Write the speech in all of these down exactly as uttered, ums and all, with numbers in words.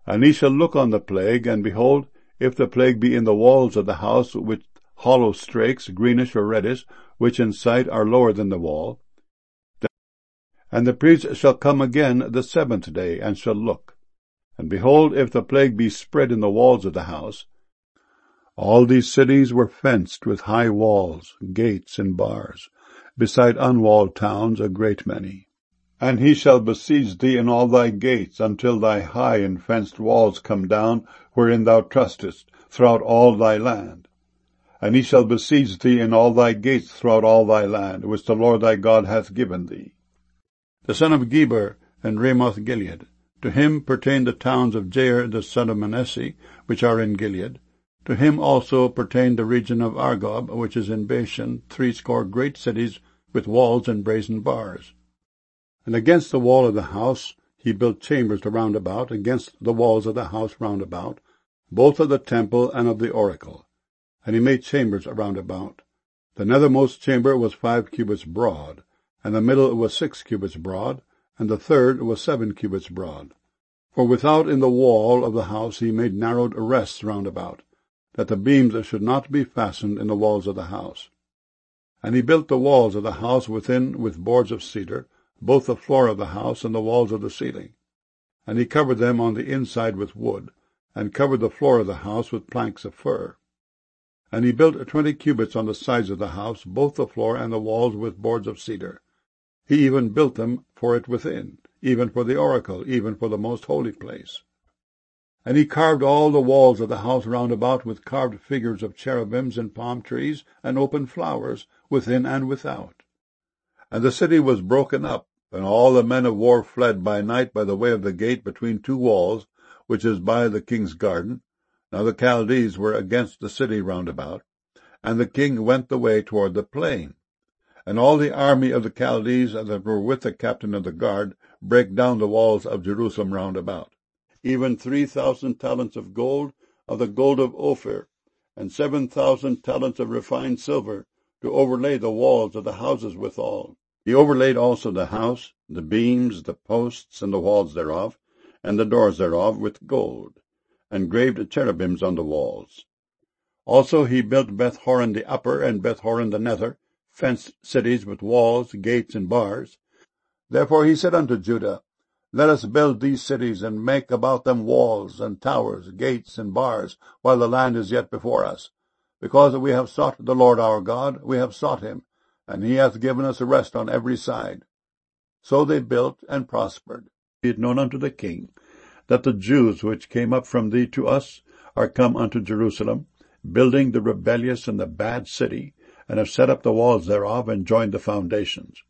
And he shall look on the plague, and behold, if the plague be in the walls of the house with hollow strakes, greenish or reddish, which in sight are lower than the wall. And the priest shall come again the seventh day, and shall look. And behold, if the plague be spread in the walls of the house, all these cities were fenced with high walls, gates, and bars, beside unwalled towns a great many. And he shall besiege thee in all thy gates, until thy high and fenced walls come down, wherein thou trustest, throughout all thy land. And he shall besiege thee in all thy gates throughout all thy land, which the Lord thy God hath given thee. The son of Geber and Ramoth Gilead. To him pertain the towns of Jair the son of Manasseh, which are in Gilead. To him also pertain the region of Argob, which is in Bashan, threescore great cities with walls and brazen bars. And against the wall of the house he built chambers round about, against the walls of the house round about, both of the temple and of the oracle. And he made chambers round about. The nethermost chamber was five cubits broad, and the middle was six cubits broad, and the third was seven cubits broad. For without in the wall of the house he made narrowed arrests round about, that the beams should not be fastened in the walls of the house. And he built the walls of the house within with boards of cedar, both the floor of the house and the walls of the ceiling. And he covered them on the inside with wood, and covered the floor of the house with planks of fir. And he built twenty cubits on the sides of the house, both the floor and the walls with boards of cedar. He even built them for it within, even for the oracle, even for the most holy place. And he carved all the walls of the house round about with carved figures of cherubims and palm trees and open flowers, within and without. And the city was broken up, and all the men of war fled by night by the way of the gate between two walls, which is by the king's garden. Now the Chaldees were against the city round about, and the king went the way toward the plain. And all the army of the Chaldees that were with the captain of the guard brake down the walls of Jerusalem round about, even three thousand talents of gold, of the gold of Ophir, and seven thousand talents of refined silver, to overlay the walls of the houses withal. He overlaid also the house, the beams, the posts, and the walls thereof, and the doors thereof with gold, and graved cherubims on the walls. Also he built Beth-horon the upper, and Beth-horon the nether, fenced cities with walls, gates, and bars. Therefore he said unto Judah, Let us build these cities, and make about them walls, and towers, gates, and bars, while the land is yet before us. Because we have sought the Lord our God, we have sought him, and he hath given us rest on every side. So they built and prospered. Be it known unto the king, that the Jews which came up from thee to us are come unto Jerusalem, building the rebellious and the bad city, and have set up the walls thereof, and joined the foundations.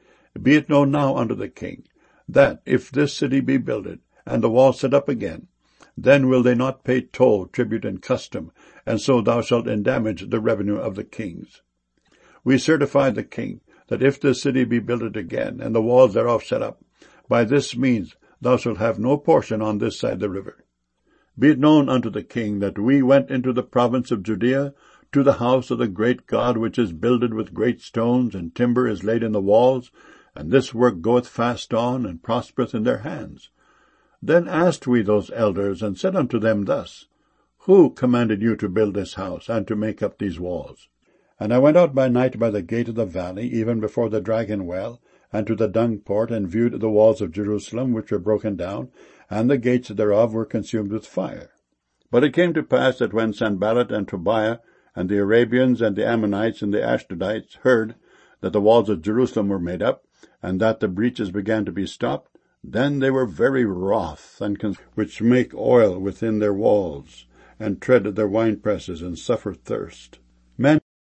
Be it known now unto the king, that if this city be builded, and the walls set up again, then will they not pay toll, tribute, and custom, and so thou shalt endamage the revenue of the kings. We certify the king, that if this city be builded again, and the walls thereof set up, by this means thou shalt have no portion on this side the river. Be it known unto the king, that we went into the province of Judea, to the house of the great God, which is builded with great stones, and timber is laid in the walls, and this work goeth fast on, and prospereth in their hands. Then asked we those elders, and said unto them thus, Who commanded you to build this house, and to make up these walls? And I went out by night by the gate of the valley, even before the dragon well, and to the dung port, and viewed the walls of Jerusalem, which were broken down, and the gates thereof were consumed with fire. But it came to pass that when Sanballat and Tobiah, and the Arabians, and the Ammonites, and the Ashdodites heard that the walls of Jerusalem were made up, and that the breaches began to be stopped, then they were very wroth, and cons- which make oil within their walls, and tread their winepresses, and suffer thirst. Men,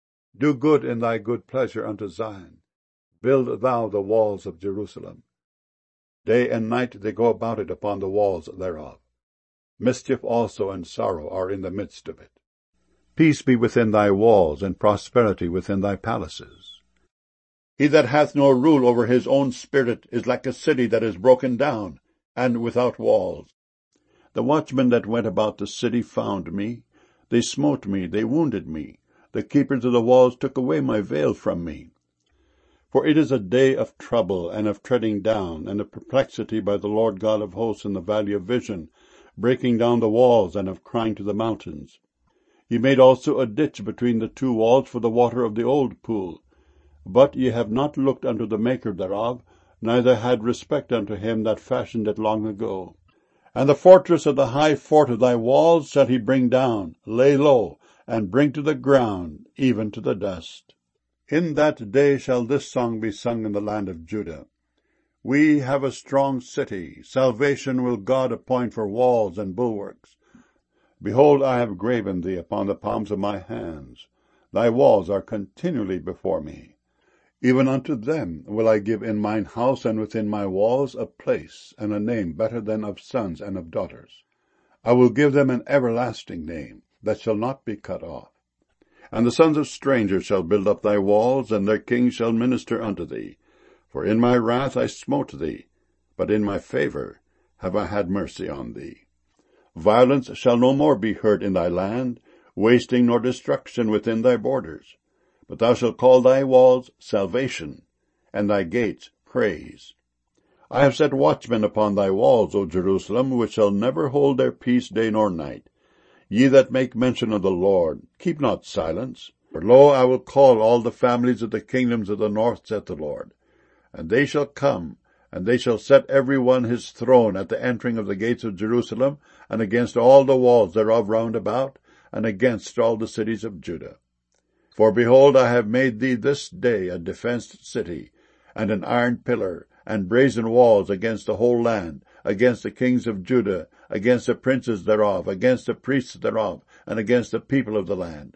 do good in thy good pleasure unto Zion. Build thou the walls of Jerusalem. Day and night they go about it upon the walls thereof. Mischief also and sorrow are in the midst of it. Peace be within thy walls, and prosperity within thy palaces. He that hath no rule over his own spirit is like a city that is broken down, and without walls. The watchmen that went about the city found me. They smote me, they wounded me. The keepers of the walls took away my veil from me. For it is a day of trouble, and of treading down, and of perplexity by the Lord God of hosts in the valley of vision, breaking down the walls, and of crying to the mountains. Ye made also a ditch between the two walls for the water of the old pool. But ye have not looked unto the maker thereof, neither had respect unto him that fashioned it long ago. And the fortress of the high fort of thy walls shall he bring down, lay low, and bring to the ground, even to the dust. In that day shall this song be sung in the land of Judah. We have a strong city. Salvation will God appoint for walls and bulwarks. Behold, I have graven thee upon the palms of my hands. Thy walls are continually before me. Even unto them will I give in mine house and within my walls a place and a name better than of sons and of daughters. I will give them an everlasting name that shall not be cut off. And the sons of strangers shall build up thy walls, and their kings shall minister unto thee. For in my wrath I smote thee, but in my favour have I had mercy on thee. Violence shall no more be heard in thy land, wasting nor destruction within thy borders. But thou shalt call thy walls salvation, and thy gates praise. I have set watchmen upon thy walls, O Jerusalem, which shall never hold their peace day nor night. Ye that make mention of the Lord, keep not silence. For lo, I will call all the families of the kingdoms of the north, saith the Lord. And they shall come, and they shall set every one his throne at the entering of the gates of Jerusalem, and against all the walls thereof round about, and against all the cities of Judah. For behold, I have made thee this day a defenced city, and an iron pillar, and brazen walls against the whole land, against the kings of Judah, against the princes thereof, against the priests thereof, and against the people of the land.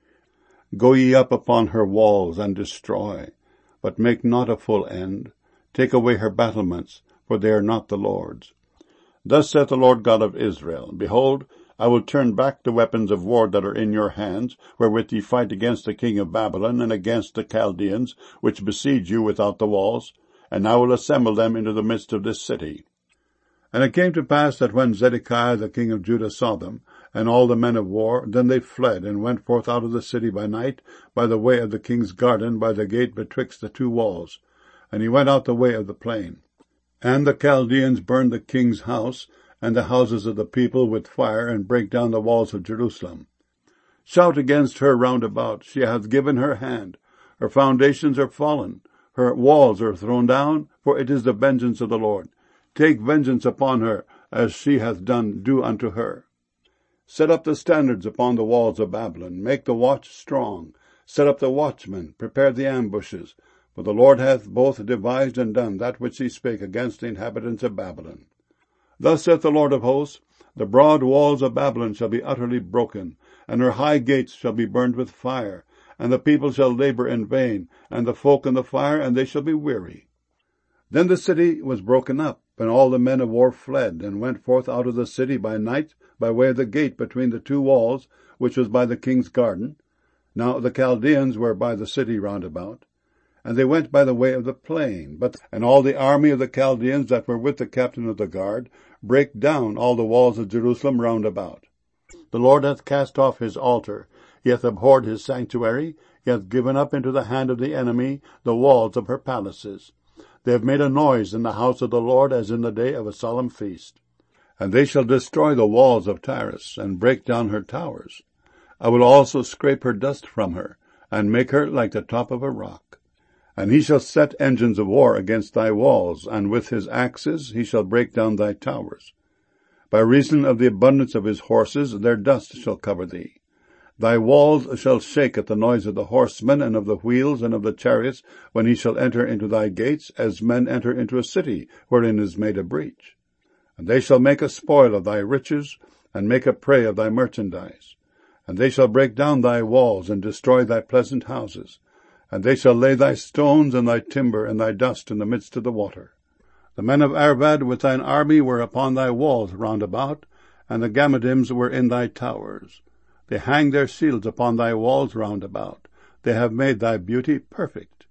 Go ye up upon her walls, and destroy, but make not a full end. Take away her battlements, for they are not the Lord's. Thus saith the Lord God of Israel, Behold, I will turn back the weapons of war that are in your hands, wherewith ye fight against the king of Babylon, and against the Chaldeans, which besiege you without the walls, and I will assemble them into the midst of this city. And it came to pass that when Zedekiah the king of Judah saw them, and all the men of war, then they fled, and went forth out of the city by night, by the way of the king's garden, by the gate betwixt the two walls. And he went out the way of the plain. And the Chaldeans burned the king's house, and the houses of the people with fire, and brake down the walls of Jerusalem. Shout against her round about, she hath given her hand. Her foundations are fallen, her walls are thrown down, for it is the vengeance of the Lord. Take vengeance upon her, as she hath done, do unto her. Set up the standards upon the walls of Babylon, make the watch strong. Set up the watchmen, prepare the ambushes. For the Lord hath both devised and done that which he spake against the inhabitants of Babylon. Thus saith the Lord of hosts, The broad walls of Babylon shall be utterly broken, and her high gates shall be burned with fire, and the people shall labor in vain, and the folk in the fire, and they shall be weary. Then the city was broken up, and all the men of war fled, and went forth out of the city by night, by way of the gate between the two walls, which was by the king's garden. Now the Chaldeans were by the city round about. And they went by the way of the plain. But and all the army of the Chaldeans that were with the captain of the guard brake down all the walls of Jerusalem round about. The Lord hath cast off his altar, he hath abhorred his sanctuary, he hath given up into the hand of the enemy the walls of her palaces. They have made a noise in the house of the Lord as in the day of a solemn feast. And they shall destroy the walls of Tyrus, and break down her towers. I will also scrape her dust from her, and make her like the top of a rock. And he shall set engines of war against thy walls, and with his axes he shall break down thy towers. By reason of the abundance of his horses, their dust shall cover thee. Thy walls shall shake at the noise of the horsemen, and of the wheels, and of the chariots, when he shall enter into thy gates, as men enter into a city, wherein is made a breach. And they shall make a spoil of thy riches, and make a prey of thy merchandise. And they shall break down thy walls, and destroy thy pleasant houses. And they shall lay thy stones, and thy timber, and thy dust in the midst of the water. The men of Arvad with thine army were upon thy walls round about, and the Gammadims were in thy towers. They hang their shields upon thy walls round about. They have made thy beauty perfect.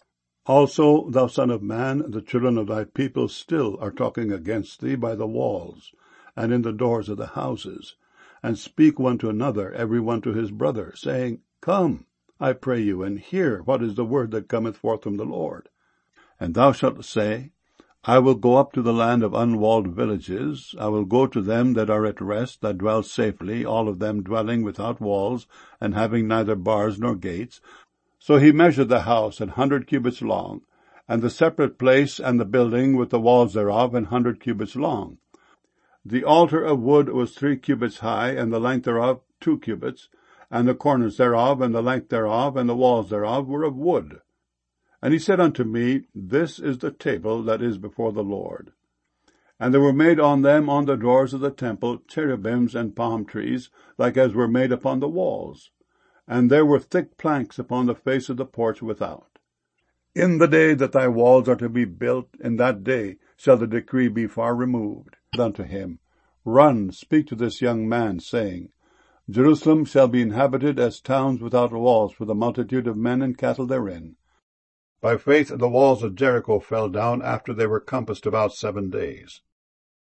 Also, thou son of man, the children of thy people still are talking against thee by the walls, and in the doors of the houses, and speak one to another, every one to his brother, saying, Come, I pray you, and hear what is the word that cometh forth from the Lord. And thou shalt say, I will go up to the land of unwalled villages. I will go to them that are at rest, that dwell safely, all of them dwelling without walls, and having neither bars nor gates. So he measured the house an hundred cubits long, and the separate place and the building with the walls thereof an hundred cubits long. The altar of wood was three cubits high, and the length thereof two cubits, and the corners thereof, and the length thereof, and the walls thereof were of wood. And he said unto me, This is the table that is before the Lord. And there were made on them on the doors of the temple cherubims and palm trees, like as were made upon the walls. And there were thick planks upon the face of the porch without. In the day that thy walls are to be built, in that day shall the decree be far removed. Unto him, Run, speak to this young man, saying, Jerusalem shall be inhabited as towns without walls for the multitude of men and cattle therein. By faith the walls of Jericho fell down after they were compassed about seven days.